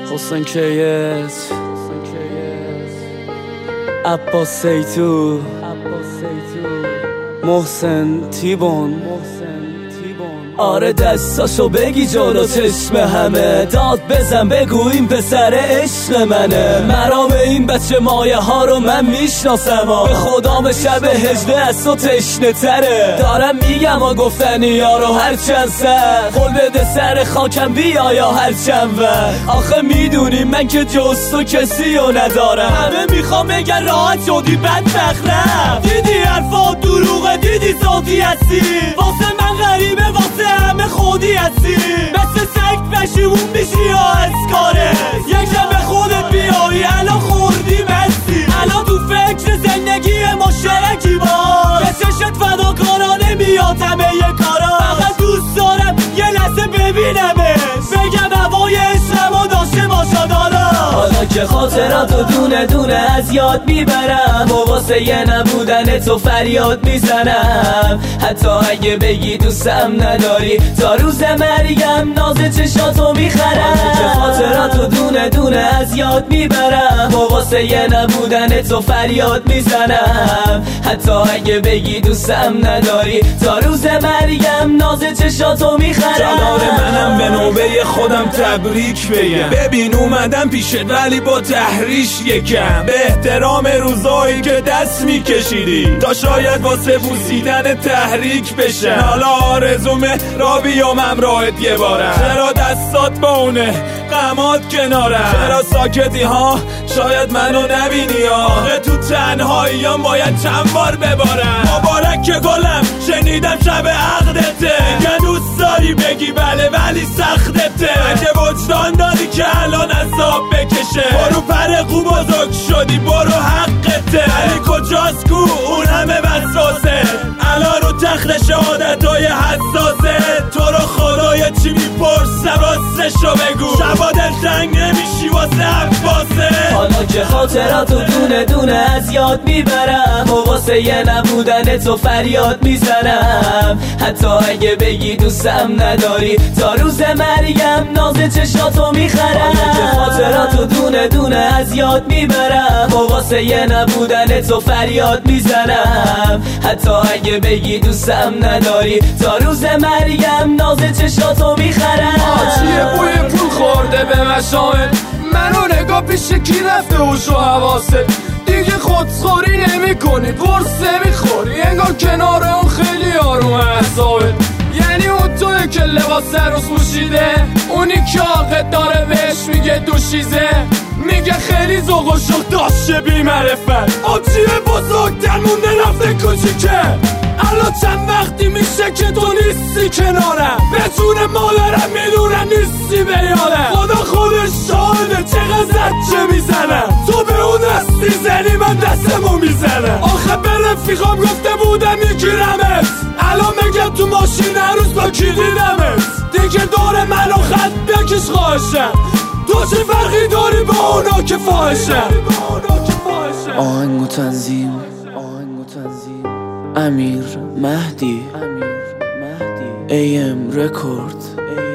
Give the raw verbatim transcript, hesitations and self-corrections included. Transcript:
حسین کیس عباس سیتو محسن تیبون آره دستاشو بگی جلو چشم همه، داد بزن بگو این پسر عشق منه. مرام این بچه مایه ها رو من میشناسم، به خدا به شب هجده از تو تشنه تره. دارم میگم و گفتنی یارو هر چند سر قول بده سر خاکم بیا یا هر چند وقت. آخه میدونی من که جز تو کسی رو ندارم، همه میخوام بگن راحت شدی بدبخت رفت. دیدی حرفا دروغه، دیدی ذاتی هستی، واسه من غریبه واسه همه خودی هستی. مثل سگ پشیمون میشی یا از کارت، یکم به خودت بیایی الان خوردی مستی. الان تو فکر زندگی مشترکی باش، به چشت فداکارانه میاد همه یه کارا. فقط دوست دارم یه لحظه ببینمش، بگم هوای عشقمو داشته باشا دارا. حالا که خاطراتو دونه دونه از یاد میبرم و واسه یه نبودن تو فریاد میزنم. حتی اگه بگی دوستم نداری تا روز مرگم ناز چشاتو میخرم. حالا که خاطراتو دونه دونه از یاد میبرم و واسه یه نبودن تو فریاد میزنم. حتی اگه بگی دوستم نداری تا روز مرگم ناز چشاتو میخرم. جلال منم به نوبه خودم تبریک بگم، ببین اومدم پیشت ولی با تحریش یکم. به احترام روزایی که دست میکشیدی تا شاید واسه بوسیدن تحریک بشم. حالا آرزومه را بیام همراهت یه بارم، چرا دستات با اونه غمات کنارم، چرا ساکتی ها شاید منو نبینی. آخه تو تنهاییام باید چند بار ببارم. مبارک که گلم شنیدم شب عقدته، که دوست داری بگی بله ولی سختته. اگه وجدان داری که الان عذاب بکشه، برو پرقو بزرگ شدی برو حقته. علی کجاست کو اون همه وسوسه، الان رو تخت شهادتای حساسه. تو رو خدای چی میپرسم راستشو بگو، شبا دلتنگ نمیشی واسه عباسه. حالا که خاطراتو دونه دونه از یاد میبرم و واسه یه نبودن تو فریاد میزنم. حتی اگه بگی دوستم نداری تا روز مرگم ناز چشاتو میخرم. حالا که خاطراتو دونه دونه از یاد میبرم و واسه یه نبودن تو فریاد میزنم. حتی اگه بگی دوستم نداری تا روز مرگم ناز چشاتو میخرم. آجیه بوی پول خورده به مشامل، منو نگاه پیش کی رفته هوش و حواست. دیگه خودخوری نمی کنی قرص نمی خوری، انگار کنار اون خیلی آروم اعصابت. یعنی اون توی که لباس سروس پوشیده، اونی که عاقد داره بهش میگه دوشیزه، میگه خیلی ذوق و شوق داشته بی معرفت. آجیه بزرگتر مونده رفته کوچیکه، الان چند وقتی میشه که تو نیستی کنارم، به جون مادرم میدونم نیستی به یادم. خدا خودش شاهده چقدر زجه میزنم، تو به اون دست میزنی من دستمو میزنم. آخه به رفیقام گفته بودم میگیرمت، الان میگم تو ماشین هر روز با کی دیدمت. دیگه دور منو خط بکش خواهشم، تو چه فرقی داری با اونا که فاحشم. آهنگ و تنظیم امیر مهدی ای ام رکورد.